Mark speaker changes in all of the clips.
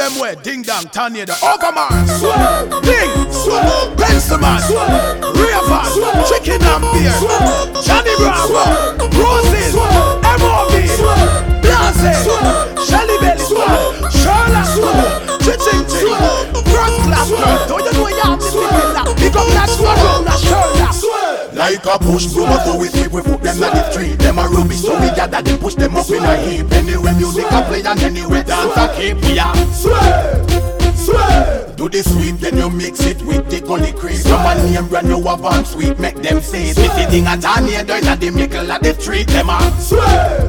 Speaker 1: them way. Ding dong, tornado, Overman, Ding, Benjamin, Raven, Chicken and Beer, Johnny Bravo, Roses, M.O.B, Blase, Shelly Belly Squad, Sherlock, Chiching Ting, First Class Girl. Don't you know you have to see that? Pick up that squad, that Sherlock.
Speaker 2: Like a push broom, so we sweep, we put them on the street. Them a rubbish, so we gather them, push them up in a heap. Anyway music a play and anyway dance a keep. Yeah, swear. Do the sweep, then you mix it with the gully creep. Some a name brand new avant sweep, make them say it. Sitting at a near door in the middle of the street. Them a swear.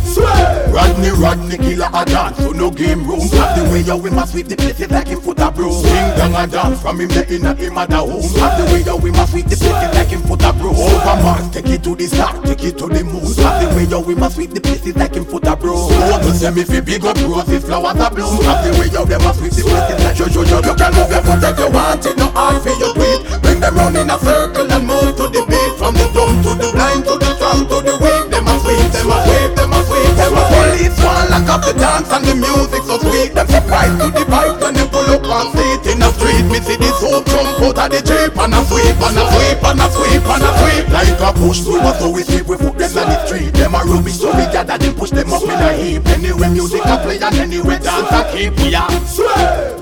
Speaker 2: Rodney killer a dance, so no game room. Have the way you we must sweep the places like him foot a broom. Sing down a dance from him the inner him at the home. Have the way you we must sweep the places like him foot a broom. Overman, take it to the start, take it to the moon. Have the way you we must sweep the places like him foot a broom. So to say me fi big up roses, flowers a bloom. Have the way you them must sweep the places like you can move your foot if you want it, no hard for your tweet. Bring them round in a circle and move to the beat. From the dumb to the blind to the strong to the weak. Them a sweep, them a sweep, them a sweep, them a police one lock up the dance and the music so sweet. Them surprised to the vibe when they pull up and sit in the street. Me see the soap jump out of the jeep and a sweep and a sweep and a sweep and a sweep. Like a push through, so we sweep, we put them on the street. Them a rubbish, so we gather them, push them up in a heap. Anyway music a play and anyway dance a keep. Yeah, swear.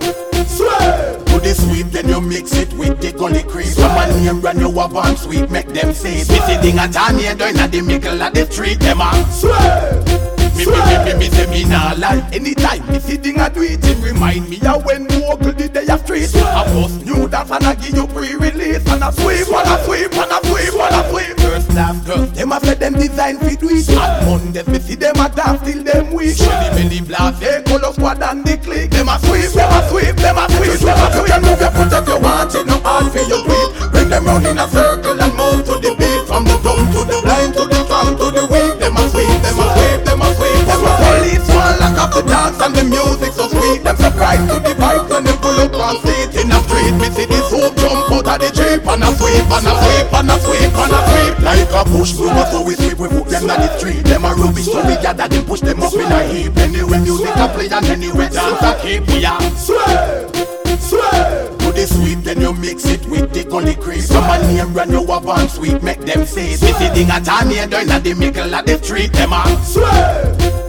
Speaker 2: Do the sweep, then you mix it with the gully creep. Some a name brand new avant sweep, make them say it. Sitting at a near door in the middle of the street. Them a swear. Me say me nah lie. Anytime me sitting a do it, it remind me of when vocal the day of street. I bust new dance and I give you pre-release. And I sweep, and I sweep, and I sweep, and I sweep. First class girls, them a say them design fit do it. On Mondays me see them a dance till them weak. Shelly Belly Blast, they color squad and the click. Them a sweep, them a sweep, them a sweep, them a sweep. You can move your foot if you want it, no hard for your tweet. Bring them round in a circle and move to the beat. From the dumb to the blind to the strong to the weak. Them a sweep, them a sweep, them a sweep. Police one lock up the dance and the music so sweet. Them surprised to the vibe when they pull up and sit in the street. Me see the soap jump out of the jeep and a sweep and a sweep and a sweep and a sweep. Like a push broom, so we sweep, we put them on the street. Them a rubbish, so we gather them, push them up in a heap. Anyway music a play and anyway dance a keep. Yeah, swear. Do the sweep, then you mix it with the gully creep. Some a name brand new avant sweep, make them say it. Sitting at a near door in the middle of the street. Them a swear.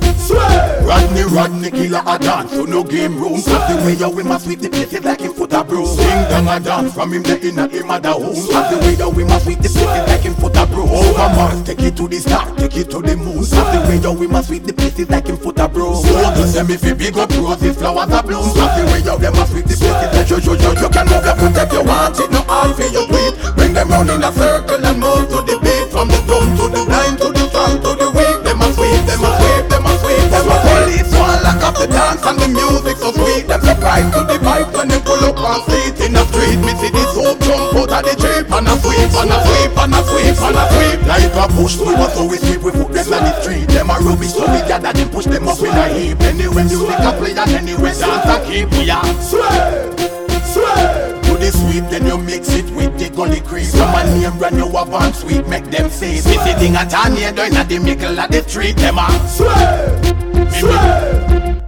Speaker 2: Rodney killer a dance, so no game room. Have the way you we must sweep the places like him foot a broom. Sing down a dance from him the inner him at the home. Have the way you we must sweep the places like him foot a broom. Overman, take it to the start, take it to the moon. Have the way you we must sweep the places like him foot a broom. So to say me fi big up roses, flowers a bloom. Have the way you them must sweep the places like you can move your foot if you want it, no hard for your tweet. Bring them round in a circle and move to the beat. From the dumb to the blind to the strong to the weak. Them a sweep, them a sweep, them a sweep. Them a police one lock up the dance and the music so sweet. Them surprised to the vibe when they pull up and sit in the street. Me see the soap jump out of the jeep and a sweep and a sweep and a sweep and a sweep. Like a push through, so we sweep, we put them on the street. Them a rubbish, so we gather them, push them up in a heap. Anyway music a play and anyway dance a keep. Yeah, swear. Do the sweep, then you mix it with the gully creep. Some a name brand new avant sweep, make them say it. Sitting at a near door in the middle of the street. Them a swear.